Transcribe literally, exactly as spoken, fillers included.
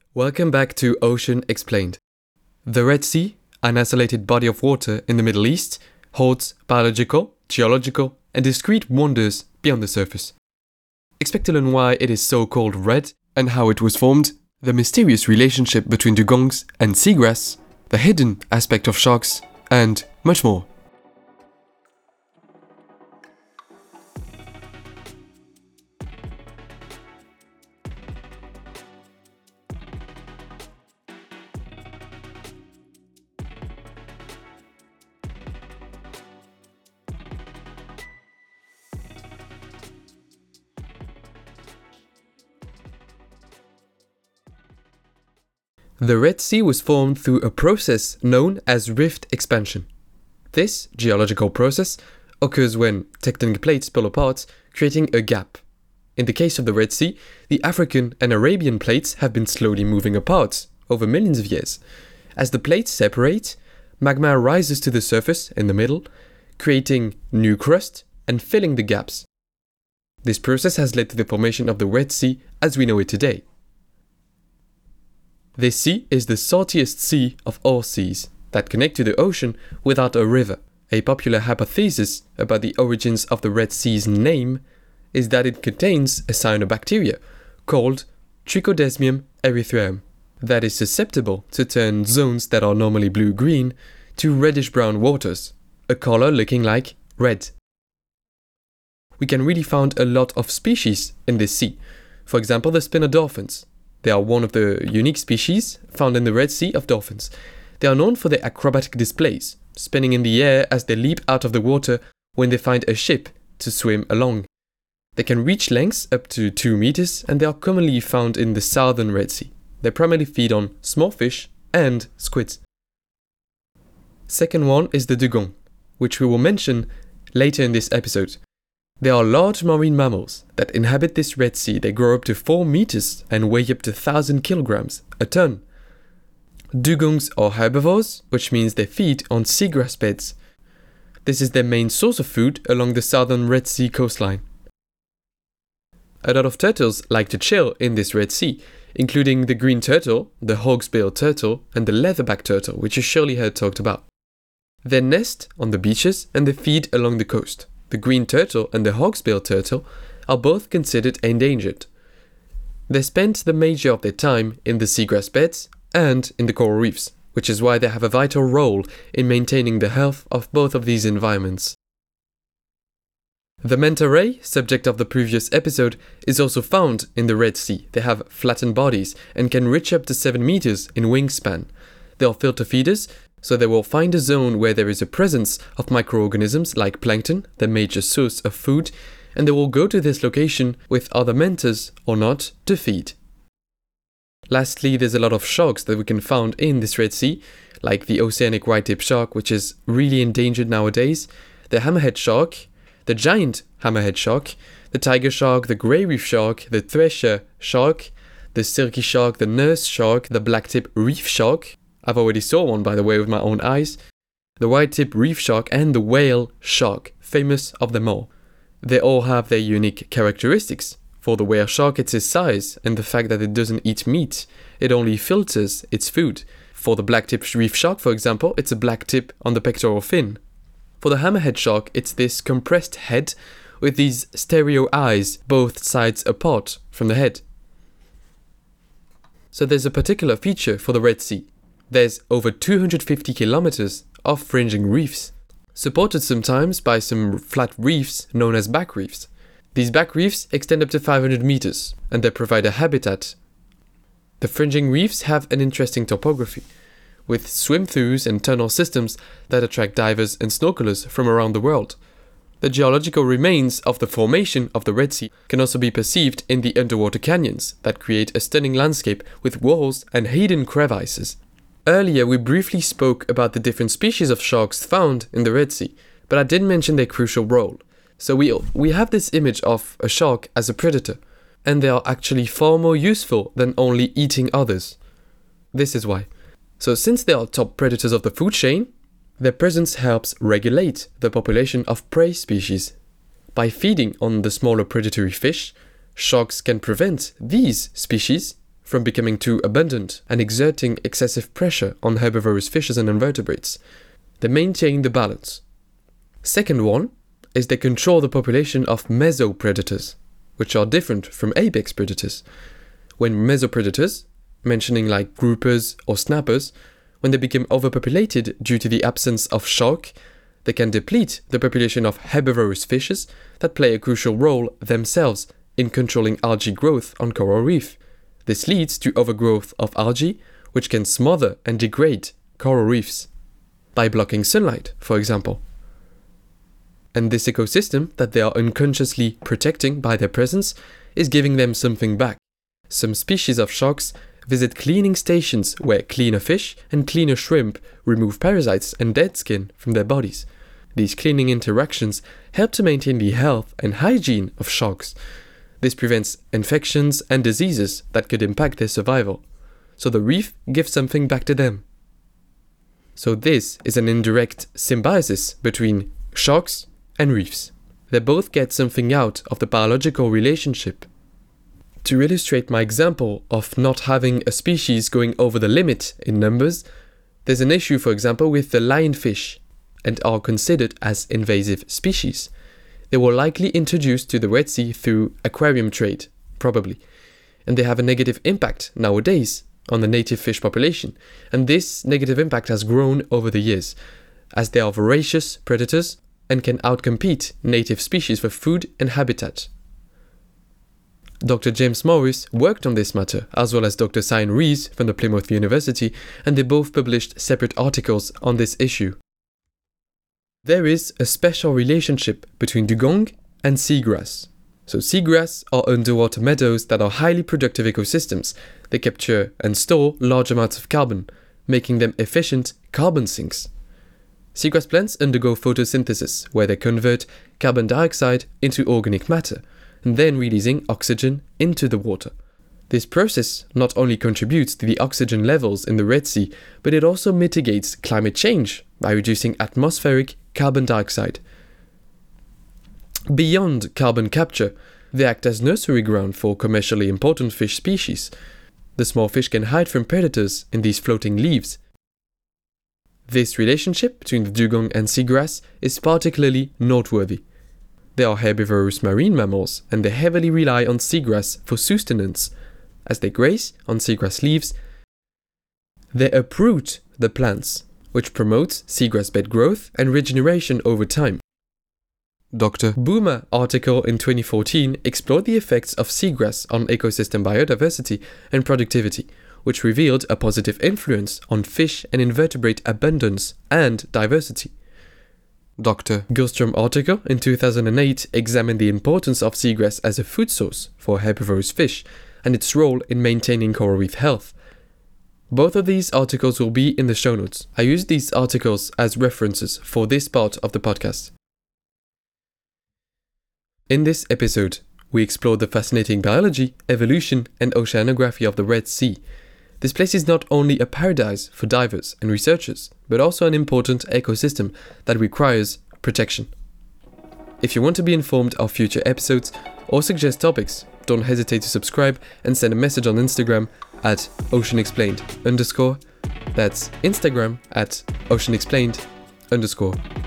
Welcome back to Ocean Explained. The Red Sea, an isolated body of water in the Middle East, holds biological, geological, and discrete wonders beyond the surface. Expect to learn why it is so called red and how it was formed, the mysterious relationship between dugongs and seagrass, the hidden aspect of sharks, and much more. The Red Sea was formed through a process known as rift expansion. This geological process occurs when tectonic plates pull apart, creating a gap. In the case of the Red Sea, the African and Arabian plates have been slowly moving apart over millions of years. As the plates separate, magma rises to the surface in the middle, creating new crust and filling the gaps. This process has led to the formation of the Red Sea as we know it today. This sea is the saltiest sea of all seas that connect to the ocean without a river. A popular hypothesis about the origins of the Red Sea's name is that it contains a cyanobacteria called Trichodesmium erythraeum that is susceptible to turn zones that are normally blue-green to reddish-brown waters, a color looking like red. We can really find a lot of species in this sea. For example, the spinner dolphins. They are one of the unique species found in the Red Sea of dolphins. They are known for their acrobatic displays, spinning in the air as they leap out of the water when they find a ship to swim along. They can reach lengths up to two meters and they are commonly found in the southern Red Sea. They primarily feed on small fish and squids. Second one is the dugong, which we will mention later in this episode. They are large marine mammals that inhabit this Red Sea. They grow up to four meters and weigh up to one thousand kilograms, a ton. Dugongs are herbivores, which means they feed on seagrass beds. This is their main source of food along the southern Red Sea coastline. A lot of turtles like to chill in this Red Sea, including the green turtle, the hawksbill turtle, and the leatherback turtle, which you surely heard talked about. They nest on the beaches and they feed along the coast. The green turtle and the hawksbill turtle are both considered endangered. They spend the major of their time in the seagrass beds and in the coral reefs, which is why they have a vital role in maintaining the health of both of these environments. The manta ray, subject of the previous episode, is also found in the Red Sea. They have flattened bodies and can reach up to seven meters in wingspan. They are filter feeders, so they will find a zone where there is a presence of microorganisms like plankton, the major source of food, and they will go to this location with other mantas or not to feed. Lastly, there's a lot of sharks that we can find in this Red Sea, like the oceanic white-tip shark, which is really endangered nowadays, the hammerhead shark, the giant hammerhead shark, the tiger shark, the grey reef shark, the thresher shark, the silky shark, the nurse shark, the blacktip reef shark. I've already saw one, by the way, with my own eyes. The white-tip reef shark and the whale shark, famous of them all. They all have their unique characteristics. For the whale shark, it's its size and the fact that it doesn't eat meat. It only filters its food. For the blacktip reef shark, for example, it's a black tip on the pectoral fin. For the hammerhead shark, it's this compressed head with these stereo eyes, both sides apart from the head. So there's a particular feature for the Red Sea. There's over two hundred fifty kilometers of fringing reefs, supported sometimes by some flat reefs known as back reefs. These back reefs extend up to five hundred meters, and they provide a habitat. The fringing reefs have an interesting topography, with swim-throughs and tunnel systems that attract divers and snorkelers from around the world. The geological remains of the formation of the Red Sea can also be perceived in the underwater canyons that create a stunning landscape with walls and hidden crevices. Earlier, we briefly spoke about the different species of sharks found in the Red Sea, but I didn't mention their crucial role. So we, we have this image of a shark as a predator, and they are actually far more useful than only eating others. This is why. So since they are top predators of the food chain, their presence helps regulate the population of prey species. By feeding on the smaller predatory fish, sharks can prevent these species from becoming too abundant and exerting excessive pressure on herbivorous fishes and invertebrates. They maintain the balance. Second one is they control the population of mesopredators, which are different from apex predators. When mesopredators, mentioning like groupers or snappers, when they become overpopulated due to the absence of shark, they can deplete the population of herbivorous fishes that play a crucial role themselves in controlling algae growth on coral reef. This leads to overgrowth of algae, which can smother and degrade coral reefs by blocking sunlight, for example. And this ecosystem that they are unconsciously protecting by their presence is giving them something back. Some species of sharks visit cleaning stations where cleaner fish and cleaner shrimp remove parasites and dead skin from their bodies. These cleaning interactions help to maintain the health and hygiene of sharks. This prevents infections and diseases that could impact their survival. So the reef gives something back to them. So this is an indirect symbiosis between sharks and reefs. They both get something out of the biological relationship. To illustrate my example of not having a species going over the limit in numbers, there's an issue, for example, with the lionfish and are considered as invasive species. They were likely introduced to the Red Sea through aquarium trade, probably, and they have a negative impact nowadays on the native fish population, and this negative impact has grown over the years, as they are voracious predators and can outcompete native species for food and habitat. Doctor James Morris worked on this matter, as well as Doctor Cyan Rees from the Plymouth University, and they both published separate articles on this issue. There is a special relationship between dugong and seagrass. So seagrass are underwater meadows that are highly productive ecosystems. They capture and store large amounts of carbon, making them efficient carbon sinks. Seagrass plants undergo photosynthesis, where they convert carbon dioxide into organic matter, and then releasing oxygen into the water. This process not only contributes to the oxygen levels in the Red Sea, but it also mitigates climate change by reducing atmospheric carbon dioxide. Beyond carbon capture, they act as nursery ground for commercially important fish species. The small fish can hide from predators in these floating leaves. This relationship between the dugong and seagrass is particularly noteworthy. They are herbivorous marine mammals, and they heavily rely on seagrass for sustenance. As they graze on seagrass leaves, they uproot the plants, which promotes seagrass bed growth and regeneration over time. Doctor Boomer article in twenty fourteen explored the effects of seagrass on ecosystem biodiversity and productivity, which revealed a positive influence on fish and invertebrate abundance and diversity. Doctor Gillstrom article in two thousand eight examined the importance of seagrass as a food source for herbivorous fish and its role in maintaining coral reef health. Both of these articles will be in the show notes. I use these articles as references for this part of the podcast. In this episode, we explored the fascinating biology, evolution, and oceanography of the Red Sea. This place is not only a paradise for divers and researchers, but also an important ecosystem that requires protection. If you want to be informed of future episodes or suggest topics, don't hesitate to subscribe and send a message on Instagram at oceanexplained underscore. That's Instagram at oceanexplained underscore.